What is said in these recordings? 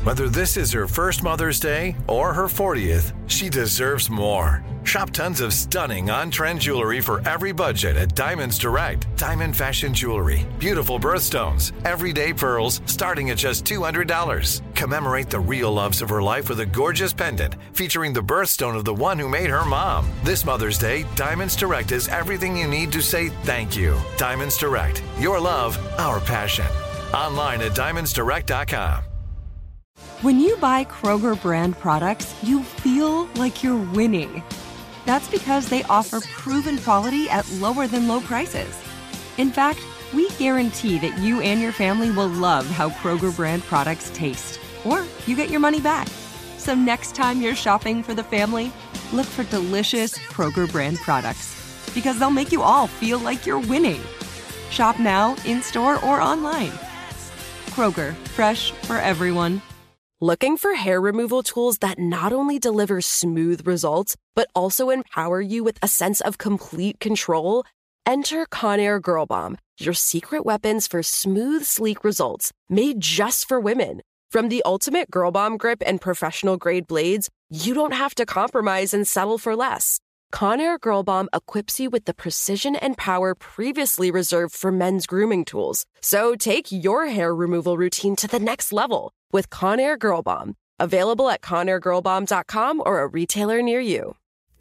Whether this is her first Mother's Day or her 40th, she deserves more. Shop tons of stunning on-trend jewelry for every budget at Diamonds Direct. Diamond fashion jewelry, beautiful birthstones, everyday pearls starting at just $200. Commemorate the real loves of her life with a gorgeous pendant featuring the birthstone of the one who made her mom. This Mother's Day, Diamonds Direct is everything you need to say thank you. Diamonds Direct. Your love, our passion. Online at diamondsdirect.com. When you buy Kroger brand products, you feel like you're winning. That's because they offer proven quality at lower than low prices. In fact, we guarantee that you and your family will love how Kroger brand products taste, or you get your money back. So next time you're shopping for the family, look for delicious Kroger brand products, because they'll make you all feel like you're winning. Shop now, in-store, or online. Kroger, fresh for everyone. Looking for hair removal tools that not only deliver smooth results, but also empower you with a sense of complete control? Enter Conair Girl Bomb, your secret weapons for smooth, sleek results, made just for women. From the ultimate Girl Bomb grip and professional-grade blades, you don't have to compromise and settle for less. Conair Girl Bomb equips you with the precision and power previously reserved for men's grooming tools. So take your hair removal routine to the next level with Conair Girl Bomb. Available at ConairGirlBomb.com or a retailer near you.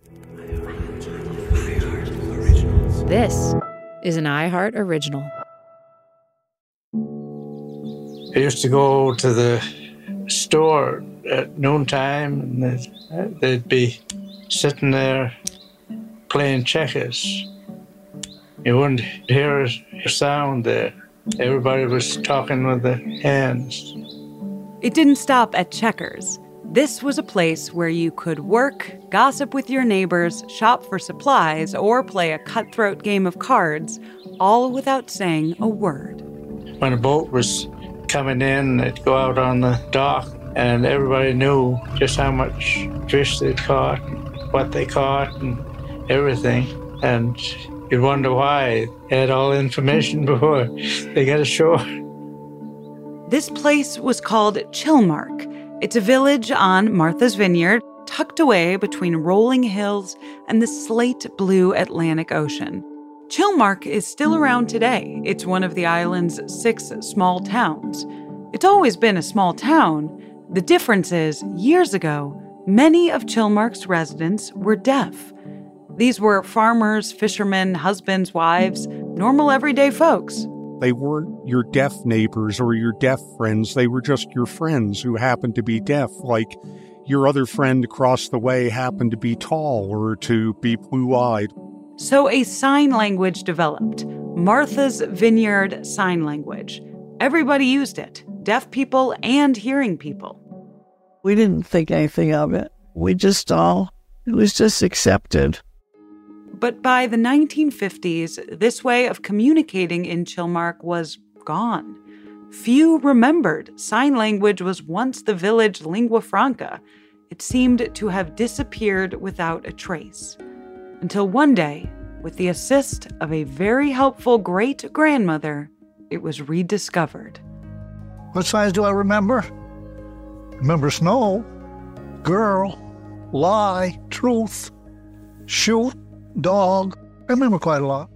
This is an iHeart Original. I used to go to the store at noontime, and they'd be sitting there playing checkers. You wouldn't hear a sound there. Everybody was talking with their hands. It didn't stop at checkers. This was a place where you could work, gossip with your neighbors, shop for supplies, or play a cutthroat game of cards, all without saying a word. When a boat was coming in, they'd go out on the dock, and everybody knew just how much fish they'd caught, what they caught, and everything. And you'd wonder why they had all the information before they got ashore. This place was called Chilmark. It's a village on Martha's Vineyard, tucked away between rolling hills and the slate blue Atlantic Ocean. Chilmark is still around today. It's one of the island's 6 small towns. It's always been a small town. The difference is, years ago, many of Chilmark's residents were deaf. These were farmers, fishermen, husbands, wives, normal everyday folks. They weren't your deaf neighbors or your deaf friends. They were just your friends who happened to be deaf, like your other friend across the way happened to be tall or to be blue-eyed. So a sign language developed, Martha's Vineyard Sign Language. Everybody used it, deaf people and hearing people. We didn't think anything of it. It was just accepted. But by the 1950s, this way of communicating in Chilmark was gone. Few remembered sign language was once the village lingua franca. It seemed to have disappeared without a trace. Until one day, with the assist of a very helpful great-grandmother, it was rediscovered. What signs do I remember? Remember snow, girl, lie, truth, shoot, dog. I remember quite a lot.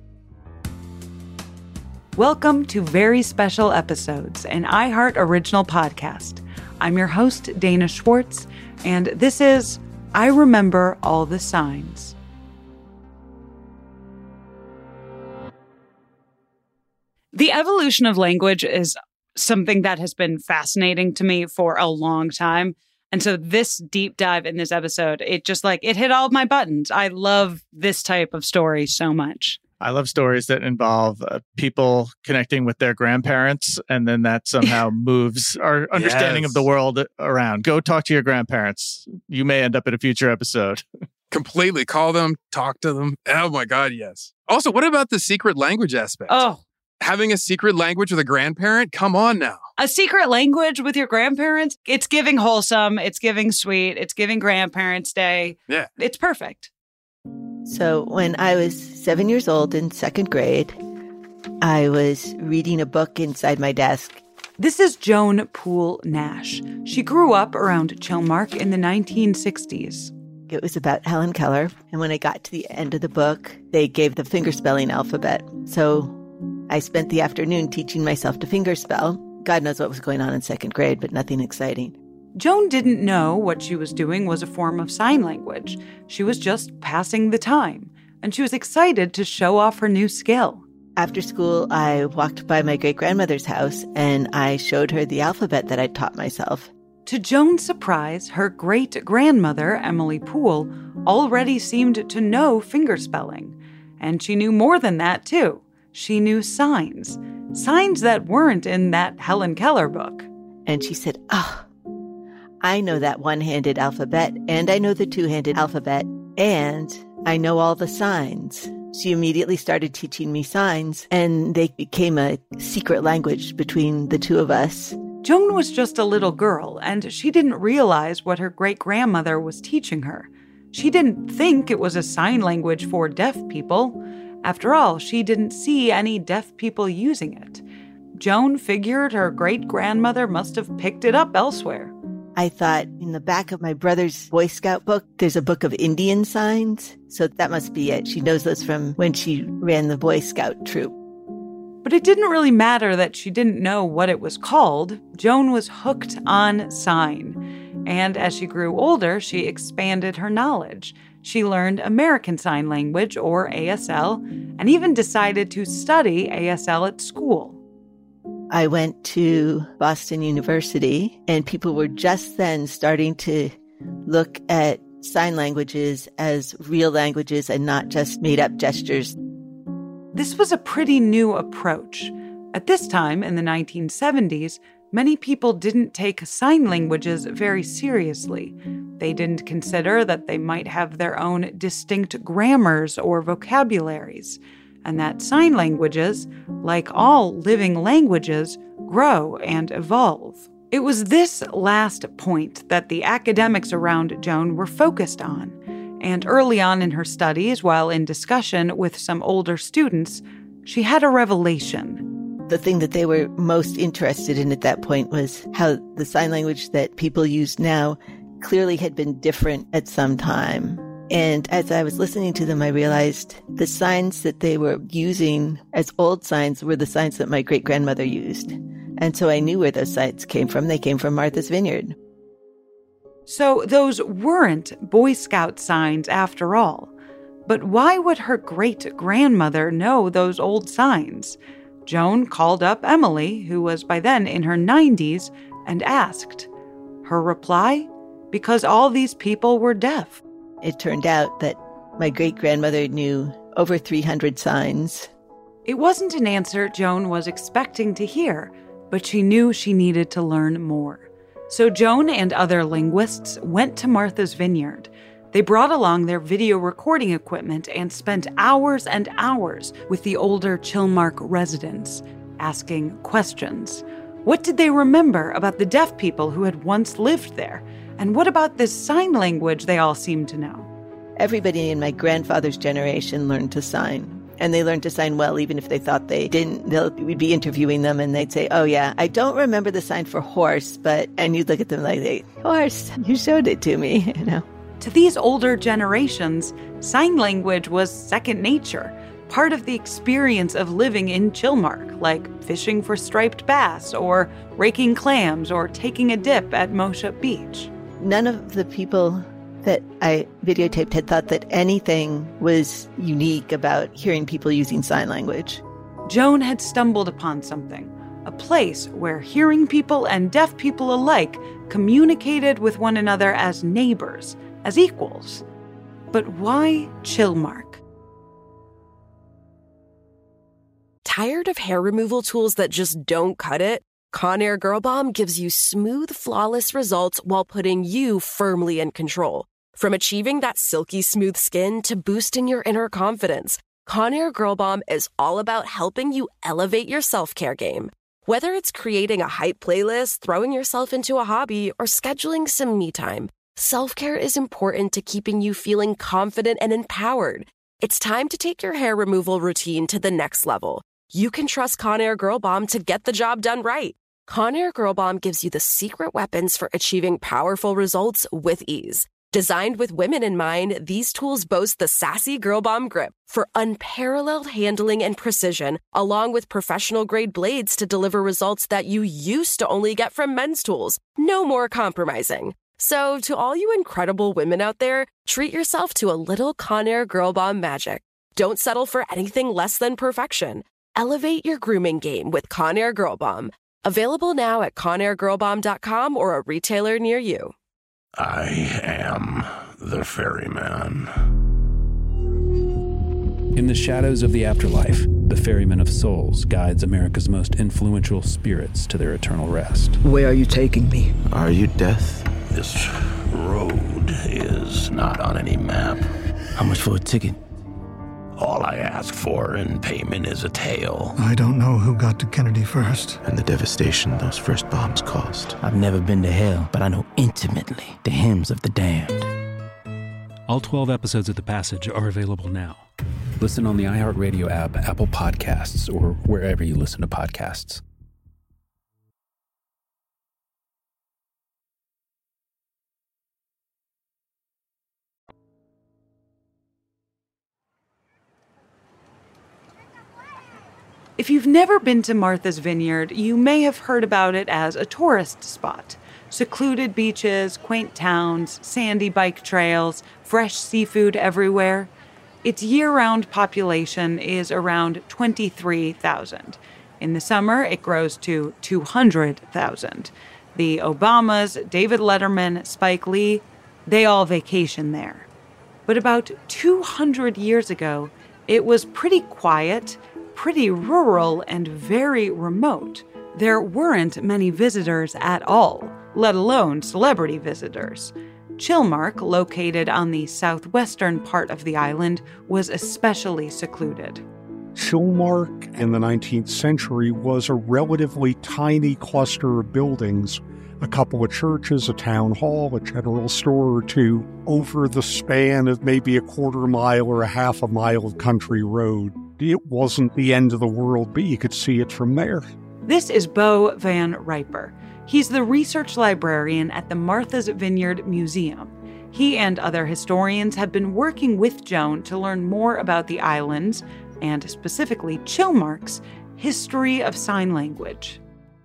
Welcome to Very Special Episodes, an iHeart Original podcast. I'm your host, Dana Schwartz, and this is I Remember All the Signs. The evolution of language is something that has been fascinating to me for a long time. And so this deep dive in this episode, it hit all of my buttons. I love this type of story so much. I love stories that involve people connecting with their grandparents, and then that somehow moves our understanding of the world around. Go talk to your grandparents. You may end up in a future episode. Completely. Call them, talk to them. Oh my God, yes. Also, what about the secret language aspect? Oh. Having a secret language with a grandparent? Come on now. A secret language with your grandparents? It's giving wholesome. It's giving sweet. It's giving Grandparents' Day. Yeah. It's perfect. So when I was 7 years old in second grade, I was reading a book inside my desk, This is Joan Poole Nash. She grew up around Chilmark in the 1960s. It was about Helen Keller, and when I got to the end of the book, they gave the fingerspelling alphabet. So I spent the afternoon teaching myself to fingerspell. God knows what was going on in second grade, but nothing exciting. Joan didn't know what she was doing was a form of sign language. She was just passing the time, and she was excited to show off her new skill. After school, I walked by my great-grandmother's house, and I showed her the alphabet that I'd taught myself. To Joan's surprise, her great-grandmother, Emily Poole, already seemed to know fingerspelling. And she knew more than that, too. She knew signs. Signs that weren't in that Helen Keller book. And she said, I know that one-handed alphabet, and I know the two-handed alphabet, and I know all the signs. She immediately started teaching me signs, and they became a secret language between the two of us. Joan was just a little girl, and she didn't realize what her great-grandmother was teaching her. She didn't think it was a sign language for deaf people. After all, she didn't see any deaf people using it. Joan figured her great-grandmother must have picked it up elsewhere. I thought, in the back of my brother's Boy Scout book, there's a book of Indian signs. So that must be it. She knows those from when she ran the Boy Scout troop. But it didn't really matter that she didn't know what it was called. Joan was hooked on sign. And as she grew older, she expanded her knowledge. She learned American Sign Language, or ASL, and even decided to study ASL at school. I went to Boston University, and people were just then starting to look at sign languages as real languages and not just made-up gestures. This was a pretty new approach. At this time, in the 1970s, many people didn't take sign languages very seriously. They didn't consider that they might have their own distinct grammars or vocabularies, and that sign languages, like all living languages, grow and evolve. It was this last point that the academics around Joan were focused on. And early on in her studies, while in discussion with some older students, she had a revelation. The thing that they were most interested in at that point was how the sign language that people use now clearly had been different at some time. And as I was listening to them, I realized the signs that they were using as old signs were the signs that my great-grandmother used. And so I knew where those signs came from. They came from Martha's Vineyard. So those weren't Boy Scout signs after all. But why would her great-grandmother know those old signs? Joan called up Emily, who was by then in her 90s, and asked. Her reply? Because all these people were deaf. It turned out that my great-grandmother knew over 300 signs. It wasn't an answer Joan was expecting to hear, but she knew she needed to learn more. So Joan and other linguists went to Martha's Vineyard. They brought along their video recording equipment and spent hours and hours with the older Chilmark residents, asking questions. What did they remember about the deaf people who had once lived there? And what about this sign language they all seemed to know? Everybody in my grandfather's generation learned to sign. And they learned to sign well, even if they thought they didn't. We'd be interviewing them, and they'd say, oh, yeah, I don't remember the sign for horse, but... And you'd look at them like, hey, horse, you showed it to me, you know. To these older generations, sign language was second nature, part of the experience of living in Chilmark, like fishing for striped bass, or raking clams, or taking a dip at Moshup Beach. None of the people that I videotaped had thought that anything was unique about hearing people using sign language. Joan had stumbled upon something, a place where hearing people and deaf people alike communicated with one another as neighbors, as equals. But why Chilmark? Tired of hair removal tools that just don't cut it? Conair Girl Bomb gives you smooth, flawless results while putting you firmly in control. From achieving that silky smooth skin to boosting your inner confidence, Conair Girl Bomb is all about helping you elevate your self-care game. Whether it's creating a hype playlist, throwing yourself into a hobby, or scheduling some me time, self-care is important to keeping you feeling confident and empowered. It's time to take your hair removal routine to the next level. You can trust Conair Girl Bomb to get the job done right. Conair Girl Bomb gives you the secret weapons for achieving powerful results with ease. Designed with women in mind, these tools boast the sassy Girl Bomb grip for unparalleled handling and precision, along with professional-grade blades to deliver results that you used to only get from men's tools. No more compromising. So, to all you incredible women out there, treat yourself to a little Conair Girl Bomb magic. Don't settle for anything less than perfection. Elevate your grooming game with Conair Girl Bomb. Available now at ConairGirlBomb.com or a retailer near you. I am the ferryman. In the shadows of the afterlife, the Ferryman of Souls guides America's most influential spirits to their eternal rest. Where are you taking me? Are you death? This road is not on any map. How much for a ticket? All I ask for in payment is a tale. I don't know who got to Kennedy first. And the devastation those first bombs caused. I've never been to hell, but I know intimately the hymns of the damned. All 12 episodes of The Passage are available now. Listen on the iHeartRadio app, Apple Podcasts, or wherever you listen to podcasts. If you've never been to Martha's Vineyard, you may have heard about it as a tourist spot. Secluded beaches, quaint towns, sandy bike trails, fresh seafood everywhere. Its year-round population is around 23,000. In the summer, it grows to 200,000. The Obamas, David Letterman, Spike Lee, they all vacation there. But about 200 years ago, it was pretty quiet, pretty rural, and very remote. There weren't many visitors at all, let alone celebrity visitors. Chilmark, located on the southwestern part of the island, was especially secluded. Chilmark in the 19th century was a relatively tiny cluster of buildings, a couple of churches, a town hall, a general store or two, over the span of maybe a quarter mile or a half a mile of country road. It wasn't the end of the world, but you could see it from there. This is Bo Van Riper. He's the research librarian at the Martha's Vineyard Museum. He and other historians have been working with Joan to learn more about the islands, and specifically Chilmark's, history of sign language.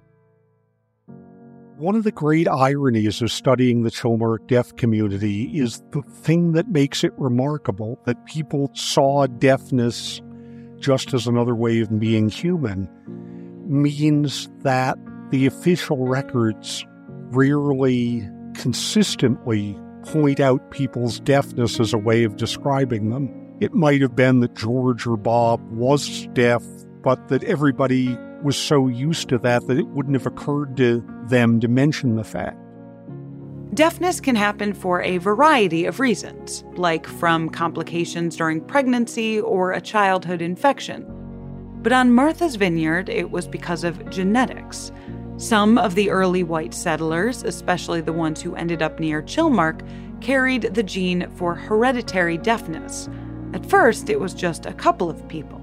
One of the great ironies of studying the Chilmark deaf community is the thing that makes it remarkable, that people saw deafness just as another way of being human, means that the official records rarely consistently point out people's deafness as a way of describing them. It might have been that George or Bob was deaf, but that everybody was so used to that it wouldn't have occurred to them to mention the fact. Deafness can happen for a variety of reasons, like from complications during pregnancy or a childhood infection. But on Martha's Vineyard, it was because of genetics. Some of the early white settlers, especially the ones who ended up near Chilmark, carried the gene for hereditary deafness. At first, it was just a couple of people.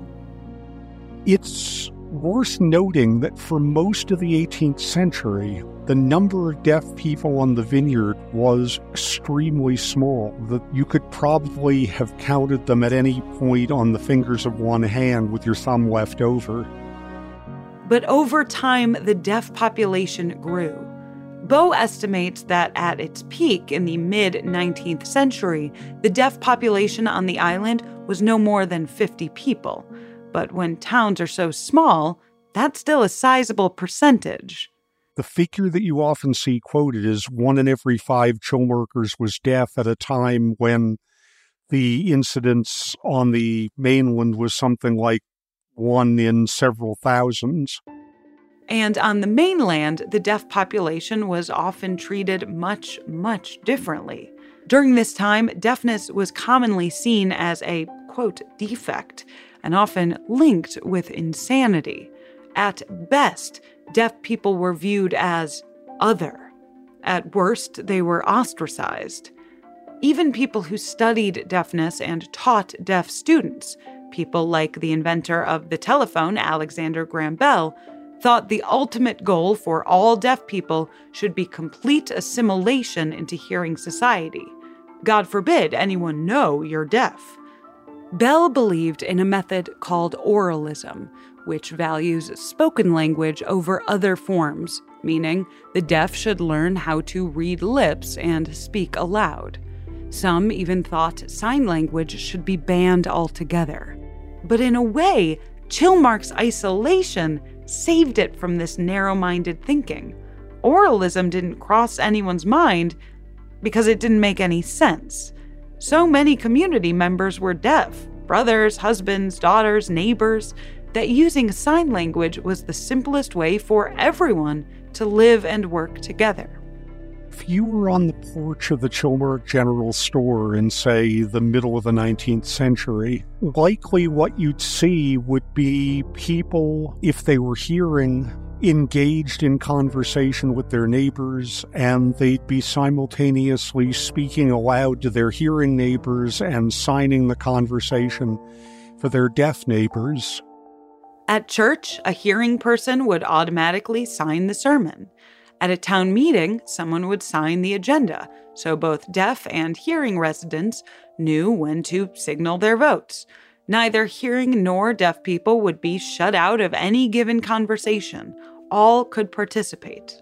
It's worth noting that for most of the 18th century, the number of deaf people on the vineyard was extremely small, that you could probably have counted them at any point on the fingers of one hand with your thumb left over. But over time, the deaf population grew. Bo estimates that at its peak in the mid-19th century, the deaf population on the island was no more than 50 people. But when towns are so small, that's still a sizable percentage. The figure that you often see quoted is 1 in every 5 Chilmarkers was deaf at a time when the incidence on the mainland was something like 1 in several thousands. And on the mainland, the deaf population was often treated much, much differently. During this time, deafness was commonly seen as a, quote, defect, and often linked with insanity. At best, deaf people were viewed as other. At worst, they were ostracized. Even people who studied deafness and taught deaf students, people like the inventor of the telephone, Alexander Graham Bell, thought the ultimate goal for all deaf people should be complete assimilation into hearing society. God forbid anyone know you're deaf. Bell believed in a method called oralism, which values spoken language over other forms, meaning the deaf should learn how to read lips and speak aloud. Some even thought sign language should be banned altogether. But in a way, Chilmark's isolation saved it from this narrow-minded thinking. Oralism didn't cross anyone's mind because it didn't make any sense. So many community members were deaf, brothers, husbands, daughters, neighbors, that using sign language was the simplest way for everyone to live and work together. If you were on the porch of the Chilmark General Store in, say, the middle of the 19th century, likely what you'd see would be people, if they were hearing, engaged in conversation with their neighbors, and they'd be simultaneously speaking aloud to their hearing neighbors and signing the conversation for their deaf neighbors. At church, a hearing person would automatically sign the sermon. At a town meeting, someone would sign the agenda, so both deaf and hearing residents knew when to signal their votes. Neither hearing nor deaf people would be shut out of any given conversation. All could participate.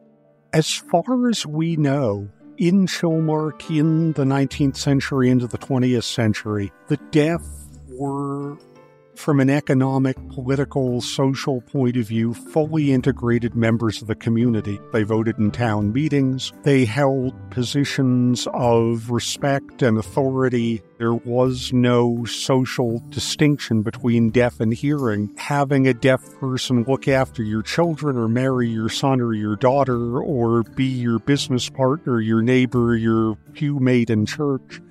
As far as we know, in Chilmark in the 19th century into the 20th century, the deaf were, from an economic, political, social point of view, fully integrated members of the community. They voted in town meetings. They held positions of respect and authority. There was no social distinction between deaf and hearing. Having a deaf person look after your children or marry your son or your daughter or be your business partner, your neighbor, your pew mate in church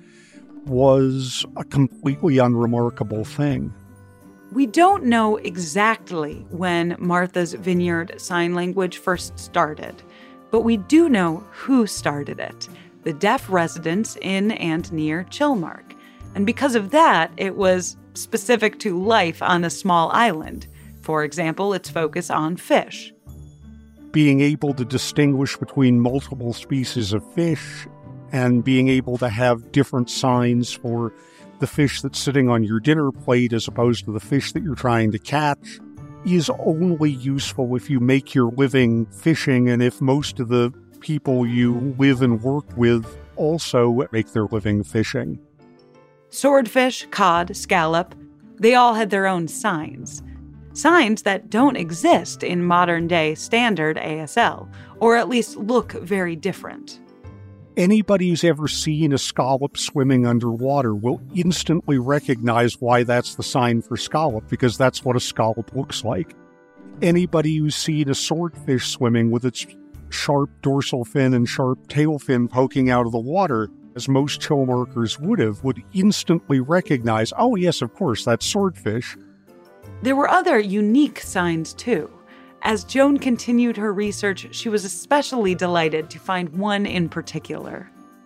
was a completely unremarkable thing. We don't know exactly when Martha's Vineyard Sign Language first started, but we do know who started it, the deaf residents in and near Chilmark. And because of that, it was specific to life on a small island. For example, its focus on fish. Being able to distinguish between multiple species of fish and being able to have different signs for the fish that's sitting on your dinner plate as opposed to the fish that you're trying to catch is only useful if you make your living fishing and if most of the people you live and work with also make their living fishing. Swordfish, cod, scallop, they all had their own signs. Signs that don't exist in modern-day standard ASL, or at least look very different. Anybody who's ever seen a scallop swimming underwater will instantly recognize why that's the sign for scallop, because that's what a scallop looks like. Anybody who's seen a swordfish swimming with its sharp dorsal fin and sharp tail fin poking out of the water, as most Chilmarkers would instantly recognize, oh yes, of course, that's swordfish. There were other unique signs too. As Joan continued her research, she was especially delighted to find one in particular.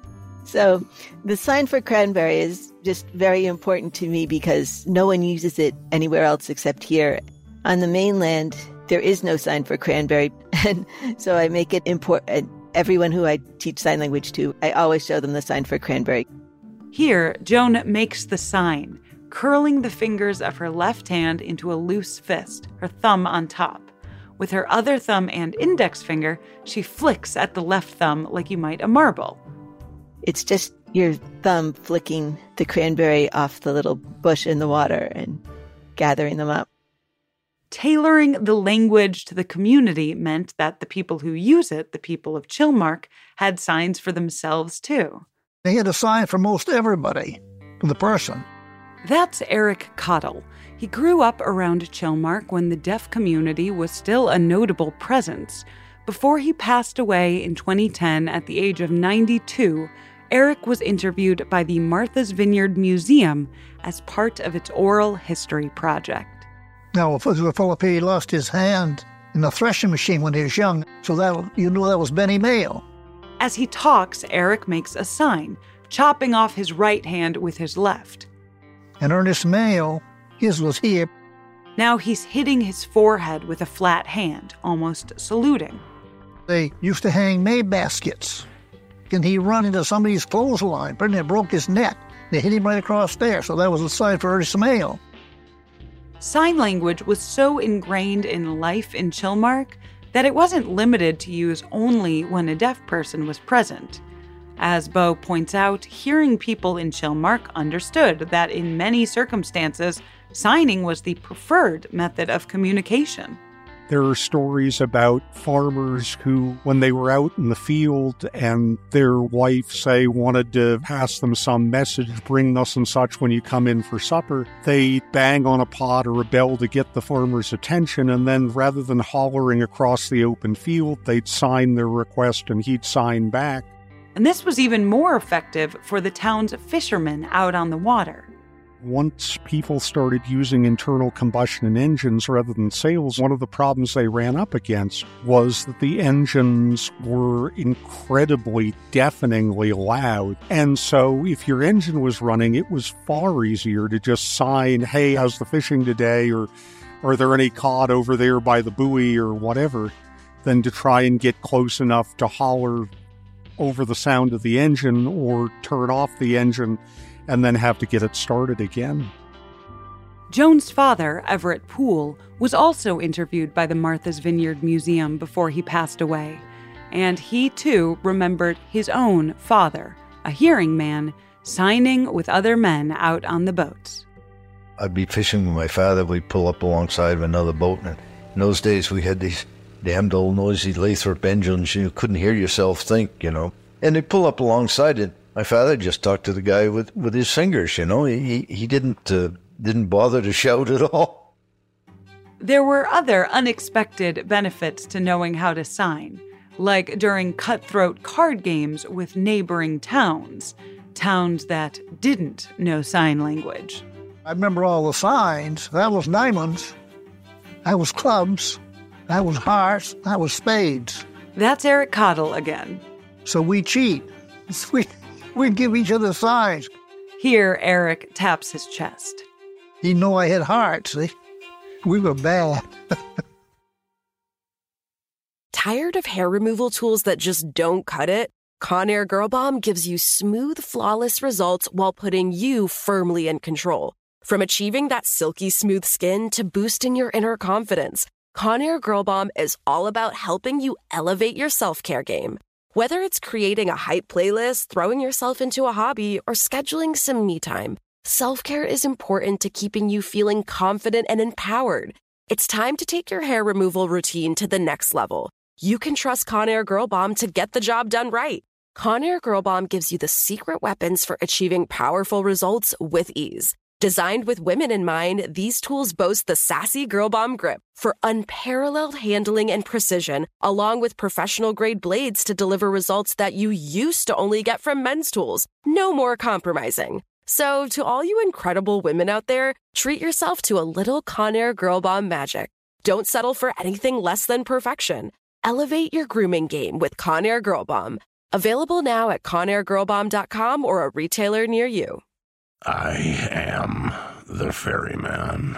So the sign for cranberry is just very important to me because no one uses it anywhere else except here. On the mainland, there is no sign for cranberry. And so I make it important. Everyone who I teach sign language to, I always show them the sign for cranberry. Here, Joan makes the sign, curling the fingers of her left hand into a loose fist, her thumb on top. With her other thumb and index finger, she flicks at the left thumb like you might a marble. It's just your thumb flicking the cranberry off the little bush in the water and gathering them up. Tailoring the language to the community meant that the people who use it, the people of Chilmark, had signs for themselves too. They had a sign for most everybody, for the person. That's Eric Cottle. He grew up around Chilmark when the deaf community was still a notable presence. Before he passed away in 2010 at the age of 92, Eric was interviewed by the Martha's Vineyard Museum as part of its oral history project. Now, Philip, he lost his hand in the threshing machine when he was young, so that was Benny Mayo. As he talks, Eric makes a sign, chopping off his right hand with his left. And Ernest Mayo, his was here. Now he's hitting his forehead with a flat hand, almost saluting. They used to hang May baskets, and he run into somebody's clothesline, but it broke his neck. They hit him right across there, so that was a sign for early mail. Sign language was so ingrained in life in Chilmark that it wasn't limited to use only when a deaf person was present. As Bo points out, hearing people in Chilmark understood that in many circumstances, signing was the preferred method of communication. There are stories about farmers who, when they were out in the field and their wife, say, wanted to pass them some message, bring thus and such when you come in for supper, they'd bang on a pot or a bell to get the farmer's attention, and then rather than hollering across the open field, they'd sign their request and he'd sign back. And this was even more effective for the town's fishermen out on the water. Once people started using internal combustion engines rather than sails, one of the problems they ran up against was that the engines were incredibly, deafeningly loud. And so if your engine was running, it was far easier to just sign, hey, how's the fishing today? Or are there any cod over there by the buoy or whatever, than to try and get close enough to holler over the sound of the engine or turn off the engine and then have to get it started again. Joan's father, Everett Poole, was also interviewed by the Martha's Vineyard Museum before he passed away, and he too remembered his own father, a hearing man, signing with other men out on the boats. I'd be fishing with my father. We'd pull up alongside of another boat, and in those days we had these damned old noisy Lathrop engines. You couldn't hear yourself think, and they'd pull up alongside it. My father just talked to the guy with his fingers, He didn't bother to shout at all. There were other unexpected benefits to knowing how to sign, like during cutthroat card games with neighboring towns that didn't know sign language. I remember all the signs. That was diamonds. That was clubs. That was hearts. That was spades. That's Eric Cottle again. So we cheat. We'd give each other signs. Here, Eric taps his chest. He knew I had hearts. See? We were bad. Tired of hair removal tools that just don't cut it? Conair Girl Bomb gives you smooth, flawless results while putting you firmly in control. From achieving that silky smooth skin to boosting your inner confidence, Conair Girl Bomb is all about helping you elevate your self-care game. Whether it's creating a hype playlist, throwing yourself into a hobby, or scheduling some me time, self-care is important to keeping you feeling confident and empowered. It's time to take your hair removal routine to the next level. You can trust Conair Girl Bomb to get the job done right. Conair Girl Bomb gives you the secret weapons for achieving powerful results with ease. Designed with women in mind, these tools boast the sassy Girl Bomb grip for unparalleled handling and precision, along with professional-grade blades to deliver results that you used to only get from men's tools. No more compromising. So, to all you incredible women out there, treat yourself to a little Conair Girl Bomb magic. Don't settle for anything less than perfection. Elevate your grooming game with Conair Girl Bomb. Available now at ConairGirlBomb.com or a retailer near you. I am the ferryman.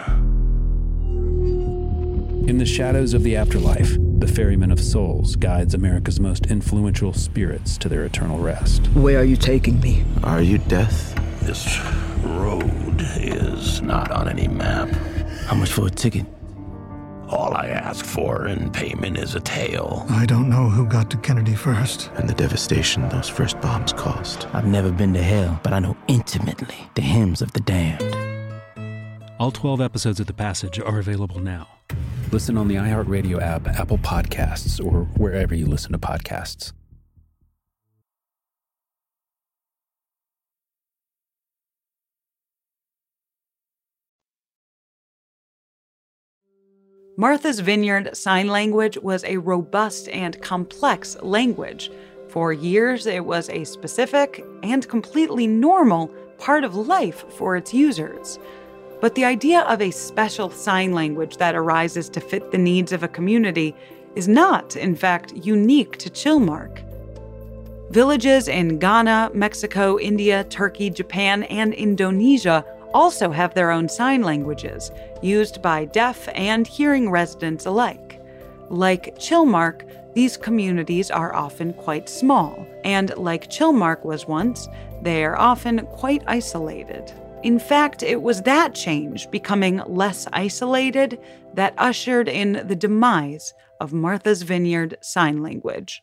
In the shadows of the afterlife, the Ferryman of Souls guides America's most influential spirits to their eternal rest. Where are you taking me? Are you death? This road is not on any map. How much for a ticket? All I ask for in payment is a tale. I don't know who got to Kennedy first. And the devastation those first bombs caused. I've never been to hell, but I know intimately the hymns of the damned. All 12 episodes of The Passage are available now. Listen on the iHeartRadio app, Apple Podcasts, or wherever you listen to podcasts. Martha's Vineyard Sign Language was a robust and complex language. For years, it was a specific and completely normal part of life for its users. But the idea of a special sign language that arises to fit the needs of a community is not, in fact, unique to Chilmark. Villages in Ghana, Mexico, India, Turkey, Japan, and Indonesia also have their own sign languages, used by deaf and hearing residents alike. Like Chilmark, these communities are often quite small, and like Chilmark was once, they are often quite isolated. In fact, it was that change, becoming less isolated, that ushered in the demise of Martha's Vineyard Sign Language.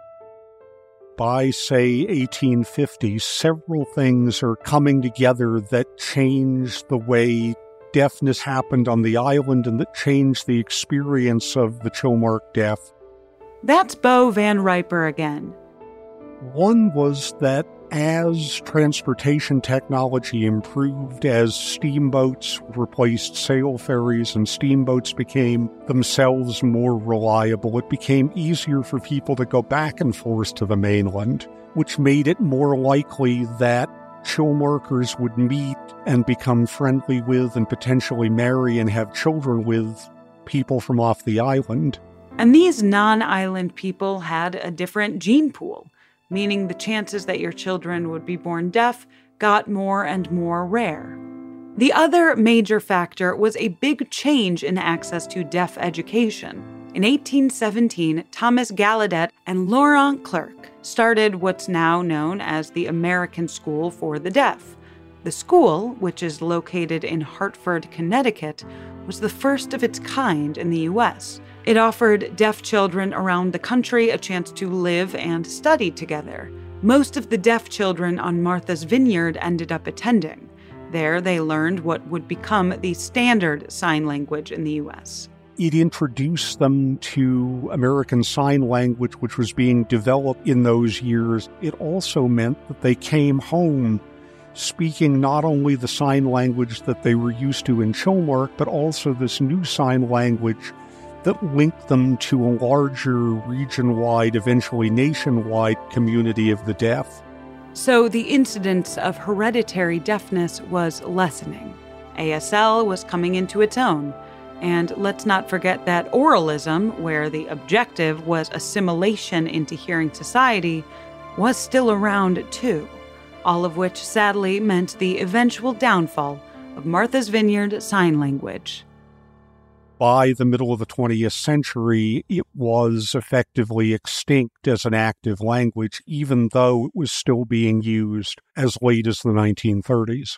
By, say, 1850, several things are coming together that change the way deafness happened on the island and that changed the experience of the Chilmark deaf. That's Bo Van Riper again. One was that as transportation technology improved, as steamboats replaced sail ferries and steamboats became themselves more reliable, it became easier for people to go back and forth to the mainland, which made it more likely that Chilmarkers would meet and become friendly with and potentially marry and have children with people from off the island. And these non-island people had a different gene pool, meaning the chances that your children would be born deaf got more and more rare. The other major factor was a big change in access to deaf education. In 1817, Thomas Gallaudet and Laurent Clerc started what's now known as the American School for the Deaf. The school, which is located in Hartford, Connecticut, was the first of its kind in the U.S. It offered deaf children around the country a chance to live and study together. Most of the deaf children on Martha's Vineyard ended up attending. There, they learned what would become the standard sign language in the U.S. It introduced them to American Sign Language, which was being developed in those years. It also meant that they came home speaking not only the sign language that they were used to in Chilmark, but also this new sign language that linked them to a larger region-wide, eventually nationwide community of the deaf. So the incidence of hereditary deafness was lessening. ASL was coming into its own. And let's not forget that oralism, where the objective was assimilation into hearing society, was still around too, all of which sadly meant the eventual downfall of Martha's Vineyard Sign Language. By the middle of the 20th century, it was effectively extinct as an active language, even though it was still being used as late as the 1930s.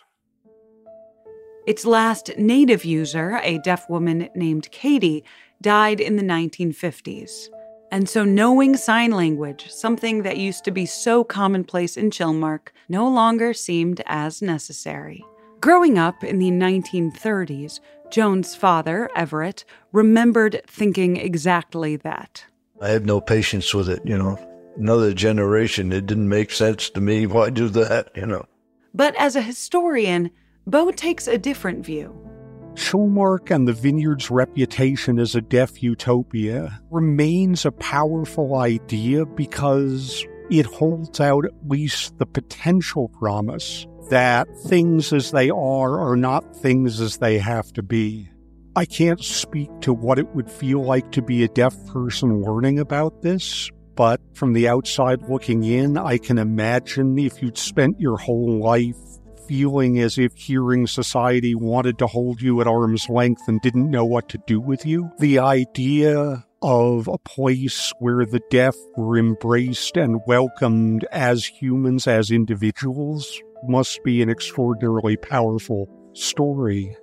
Its last native user, a deaf woman named Katie, died in the 1950s. And so knowing sign language, something that used to be so commonplace in Chilmark, no longer seemed as necessary. Growing up in the 1930s, Joan's father, Everett, remembered thinking exactly that. I had no patience with it, Another generation, it didn't make sense to me. Why do that, But as a historian, Bo takes a different view. Chilmark and the Vineyard's reputation as a deaf utopia remains a powerful idea because it holds out at least the potential promise that things as they are not things as they have to be. I can't speak to what it would feel like to be a deaf person learning about this, but from the outside looking in, I can imagine if you'd spent your whole life feeling as if hearing society wanted to hold you at arm's length and didn't know what to do with you. The idea of a place where the deaf were embraced and welcomed as humans, as individuals, must be an extraordinarily powerful story.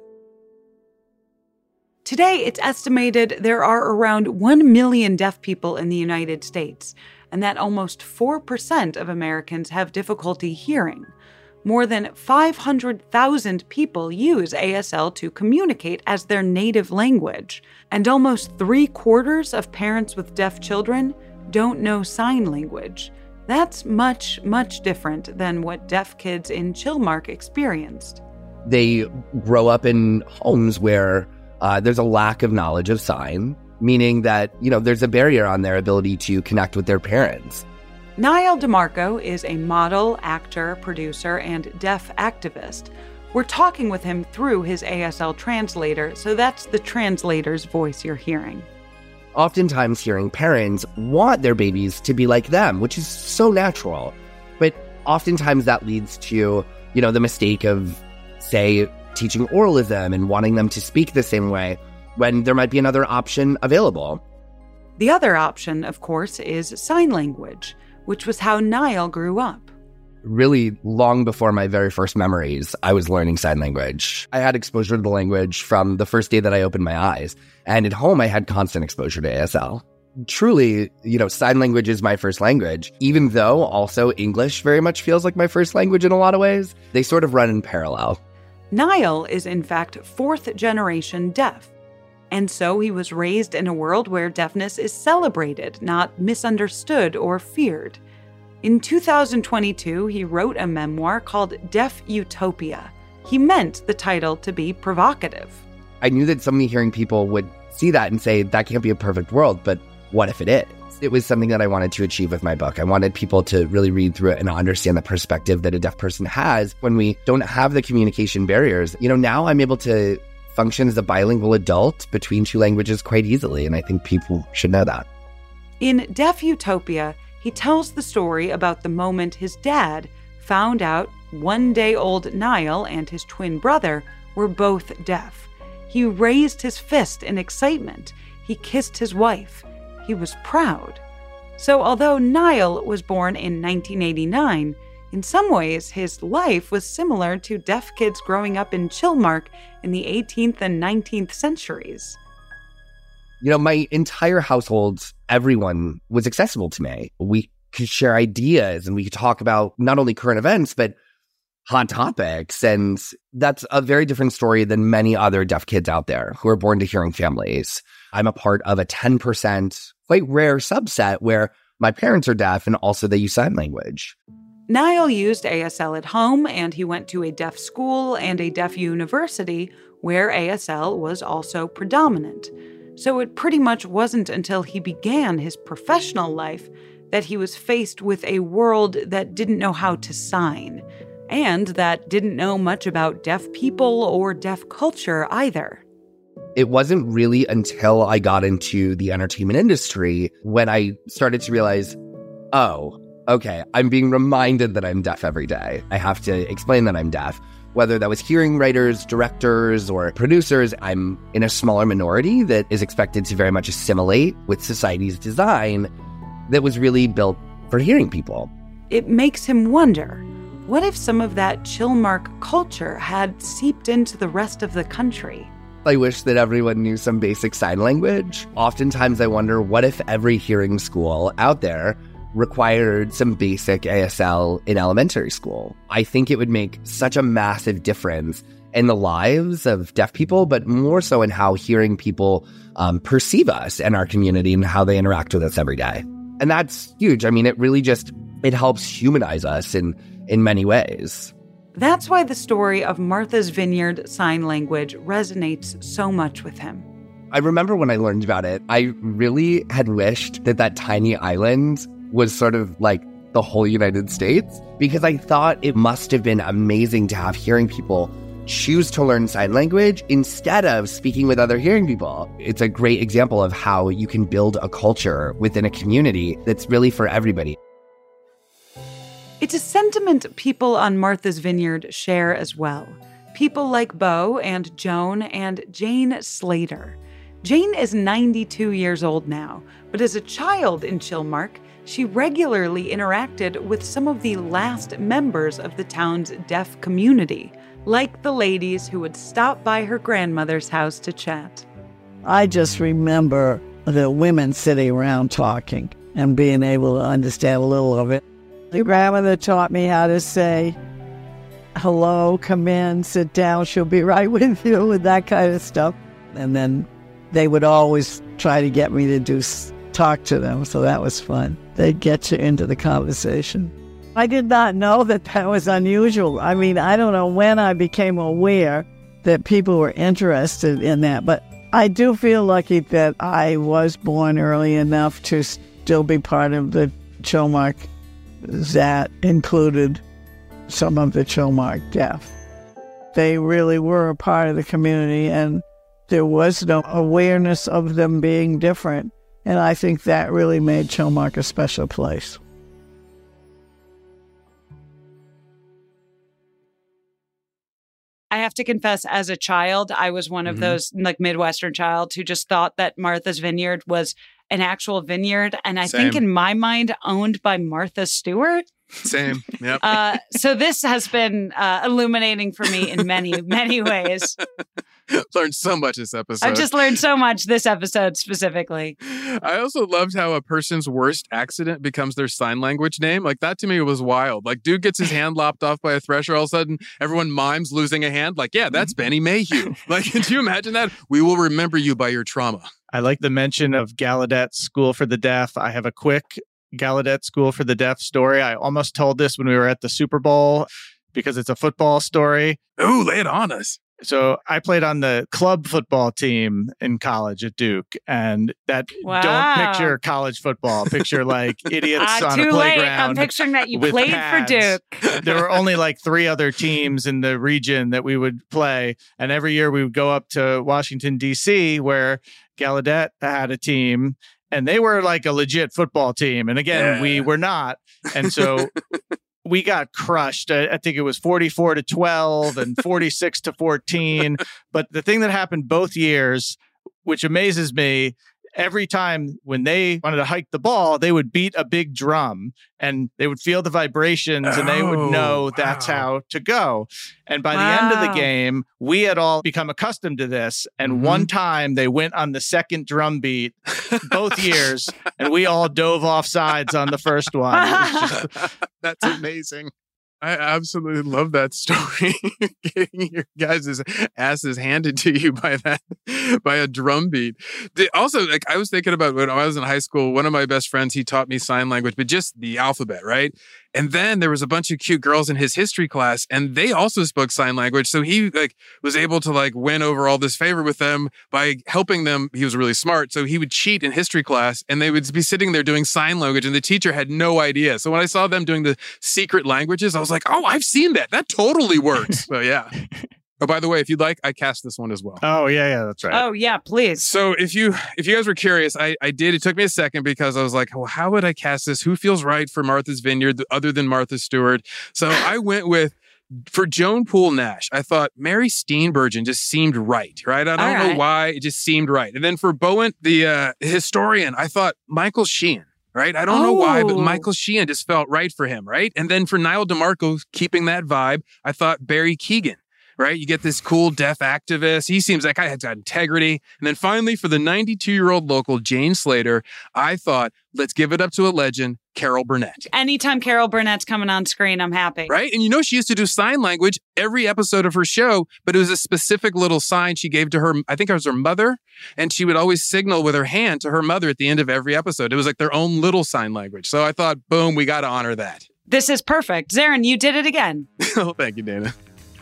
Today, it's estimated there are around 1 million deaf people in the United States, and that almost 4% of Americans have difficulty hearing. More than 500,000 people use ASL to communicate as their native language, and almost 3/4 of parents with deaf children don't know sign language. That's much, much different than what deaf kids in Chilmark experienced. They grow up in homes where there's a lack of knowledge of sign, meaning that, there's a barrier on their ability to connect with their parents. Niall DeMarco is a model, actor, producer, and deaf activist. We're talking with him through his ASL translator, so that's the translator's voice you're hearing. Oftentimes hearing parents want their babies to be like them, which is so natural. But oftentimes that leads to, the mistake of say, teaching oralism and wanting them to speak the same way when there might be another option available. The other option, of course, is sign language, which was how Niall grew up. Really long before my very first memories, I was learning sign language. I had exposure to the language from the first day that I opened my eyes. And at home, I had constant exposure to ASL. Truly, sign language is my first language, even though also English very much feels like my first language in a lot of ways. They sort of run in parallel. Niall is in fact fourth generation deaf. And so he was raised in a world where deafness is celebrated, not misunderstood or feared. In 2022, he wrote a memoir called Deaf Utopia. He meant the title to be provocative. I knew that so many hearing people would see that and say, that can't be a perfect world, but what if it is? It was something that I wanted to achieve with my book. I wanted people to really read through it and understand the perspective that a deaf person has when we don't have the communication barriers. Now I'm able to function as a bilingual adult between two languages quite easily, and I think people should know that. In Deaf Utopia, he tells the story about the moment his dad found out one-day-old Niall and his twin brother were both deaf. He raised his fist in excitement. He kissed his wife. He was proud. So although Niall was born in 1989, in some ways his life was similar to deaf kids growing up in Chilmark in the 18th and 19th centuries. My entire household, everyone was accessible to me. We could share ideas and we could talk about not only current events, but hot topics. And that's a very different story than many other deaf kids out there who are born to hearing families. I'm a part of a 10%, quite rare subset where my parents are deaf and also they use sign language. Niall used ASL at home, and he went to a deaf school and a deaf university where ASL was also predominant. So it pretty much wasn't until he began his professional life that he was faced with a world that didn't know how to sign, and that didn't know much about deaf people or deaf culture either. It wasn't really until I got into the entertainment industry when I started to realize, oh, okay, I'm being reminded that I'm deaf every day. I have to explain that I'm deaf. Whether that was hearing writers, directors, or producers, I'm in a smaller minority that is expected to very much assimilate with society's design that was really built for hearing people. It makes him wonder, what if some of that Chilmark culture had seeped into the rest of the country? I wish that everyone knew some basic sign language. Oftentimes I wonder, what if every hearing school out there required some basic ASL in elementary school? I think it would make such a massive difference in the lives of deaf people, but more so in how hearing people perceive us and our community and how they interact with us every day. And that's huge. I mean, it helps humanize us in many ways. That's why the story of Martha's Vineyard Sign Language resonates so much with him. I remember when I learned about it, I really had wished that tiny island was sort of like the whole United States, because I thought it must have been amazing to have hearing people choose to learn sign language instead of speaking with other hearing people. It's a great example of how you can build a culture within a community that's really for everybody. It's a sentiment people on Martha's Vineyard share as well. People like Bo and Joan and Jane Slater. Jane is 92 years old now, but as a child in Chilmark, she regularly interacted with some of the last members of the town's deaf community, like the ladies who would stop by her grandmother's house to chat. I just remember the women sitting around talking and being able to understand a little of it. The grandmother taught me how to say, hello, come in, sit down, she'll be right with you, and that kind of stuff. And then they would always try to get me to talk to them, so that was fun. They'd get you into the conversation. I did not know that was unusual. I mean, I don't know when I became aware that people were interested in that, but I do feel lucky that I was born early enough to still be part of the Chilmark that included some of the Chilmark deaf. They really were a part of the community, and there was no awareness of them being different. And I think that really made Chilmark a special place. I have to confess, as a child, I was one of those like Midwestern child who just thought that Martha's Vineyard was an actual vineyard. And I think in my mind, owned by Martha Stewart. Same. Yep. So this has been illuminating for me in many, many ways. Learned so much this episode. I've just learned so much this episode specifically. I also loved how a person's worst accident becomes their sign language name. Like, that to me was wild. Like, dude gets his hand lopped off by a thresher. All of a sudden, everyone mimes losing a hand. Like, yeah, that's Benny Mayhew. Like, can you imagine that? We will remember you by your trauma. I like the mention of Gallaudet School for the Deaf. I have a quick Gallaudet School for the Deaf story. I almost told this when we were at the Super Bowl because it's a football story. Ooh, lay it on us. So I played on the club football team in college at Duke, and that don't picture college football. Picture like idiots on a playground. Late. I'm picturing that you played pads. for Duke. There were only like 3 other teams in the region that we would play, and every year we would go up to Washington, D.C., where Gallaudet had a team, and they were like a legit football team. And again, we were not. And so we got crushed. I think it was 44-12 and 46-14. But the thing that happened both years, which amazes me, every time when they wanted to hike the ball, they would beat a big drum and they would feel the vibrations and they would know that's how to go. And by the end of the game, we had all become accustomed to this. And one time they went on the second drum beat both years and we all dove off sides on the first one. That's amazing. I absolutely love that story. Getting your guys' asses handed to you by a drum beat. Also, like, I was thinking about when I was in high school, one of my best friends, he taught me sign language, but just the alphabet, right? And then there was a bunch of cute girls in his history class, and they also spoke sign language. So he was able to win over all this favor with them by helping them. He was really smart. So he would cheat in history class, and they would be sitting there doing sign language, and the teacher had no idea. So when I saw them doing the secret languages, I was like, oh, I've seen that. That totally works. So yeah. Oh, by the way, if you'd like, I cast this one as well. Oh, yeah, that's right. Oh, yeah, please. So if you guys were curious, I did. It took me a second because I was like, well, how would I cast this? Who feels right for Martha's Vineyard other than Martha Stewart? So I went with, for Joan Poole Nash, I thought Mary Steenburgen just seemed right? I don't know why. It just seemed right. And then for Bowen, the historian, I thought Michael Sheehan. Right? I don't know why, but Michael Sheehan just felt right for him, right? And then for Niall DeMarco, keeping that vibe, I thought Barry Keoghan. Right? You get this cool deaf activist. He seems like I had got integrity. And then finally, for the 92-year-old local, Jane Slater, I thought, let's give it up to a legend, Carol Burnett. Anytime Carol Burnett's coming on screen, I'm happy. Right? And she used to do sign language every episode of her show, but it was a specific little sign she gave to her, I think it was her mother, and she would always signal with her hand to her mother at the end of every episode. It was like their own little sign language. So I thought, boom, we got to honor that. This is perfect. Zarin, you did it again. Oh, thank you, Dana.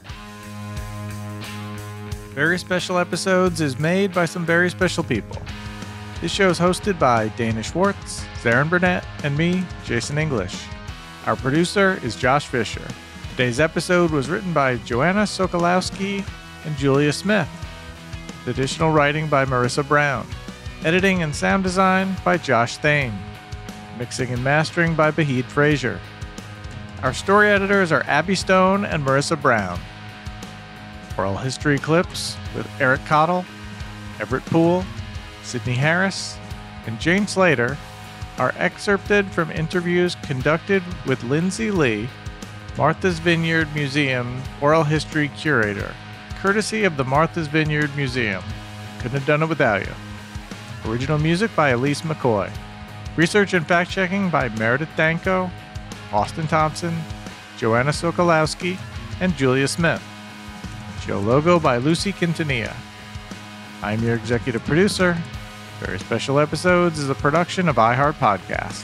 Very Special Episodes is made by some very special people. This show is hosted by Dana Schwartz, Zarin Burnett, and me, Jason English. Our producer is Josh Fisher. Today's episode was written by Joanna Sokolowski and Julia Smith. Additional writing by Marissa Brown. Editing and sound design by Josh Thane. Mixing and mastering by Bahid Frazier. Our story editors are Abby Stone and Marissa Brown. Oral history clips with Eric Cottle, Everett Poole, Sydney Harris, and Jane Slater are excerpted from interviews conducted with Lindsay Lee, Martha's Vineyard Museum oral history curator, courtesy of the Martha's Vineyard Museum. Couldn't have done it without you. Original music by Elise McCoy. Research and fact-checking by Meredith Danko, Austin Thompson, Joanna Sokolowski, and Julia Smith. Show logo by Lucy Quintanilla. I'm your executive producer. Very Special Episodes is a production of iHeart Podcasts.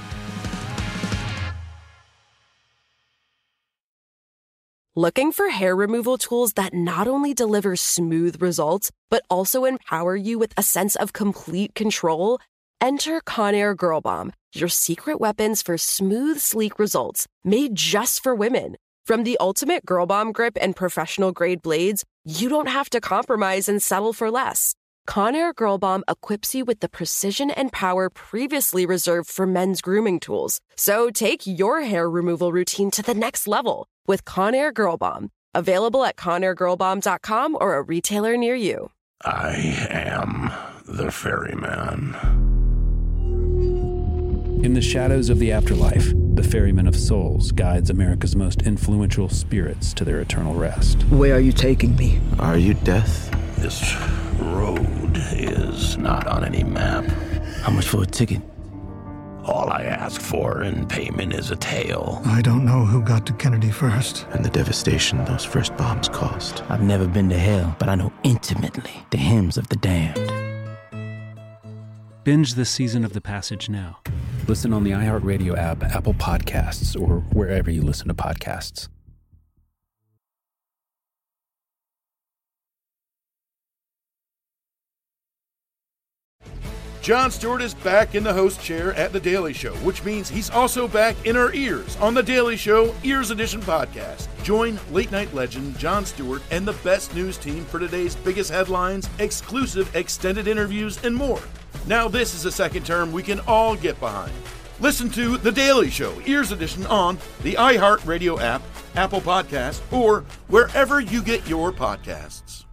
Looking for hair removal tools that not only deliver smooth results, but also empower you with a sense of complete control? Enter Conair Girl Bomb, your secret weapons for smooth, sleek results, made just for women. From the ultimate Girl Bomb grip and professional-grade blades, you don't have to compromise and settle for less. Conair Girl Bomb equips you with the precision and power previously reserved for men's grooming tools. So take your hair removal routine to the next level with Conair Girl Bomb. Available at ConairGirlBomb.com or a retailer near you. I am the ferryman. In the shadows of the afterlife, the Ferryman of Souls guides America's most influential spirits to their eternal rest. Where are you taking me? Are you death? This road is not on any map. How much for a ticket? All I ask for in payment is a tale. I don't know who got to Kennedy first. And the devastation those first bombs caused. I've never been to hell, but I know intimately the hymns of the damned. Binge this season of The Passage now. Listen on the iHeartRadio app, Apple Podcasts, or wherever you listen to podcasts. Jon Stewart is back in the host chair at The Daily Show, which means he's also back in our ears on The Daily Show Ears Edition podcast. Join late-night legend Jon Stewart and the best news team for today's biggest headlines, exclusive extended interviews, and more. Now this is a second term we can all get behind. Listen to The Daily Show Ears Edition on the iHeartRadio app, Apple Podcasts, or wherever you get your podcasts.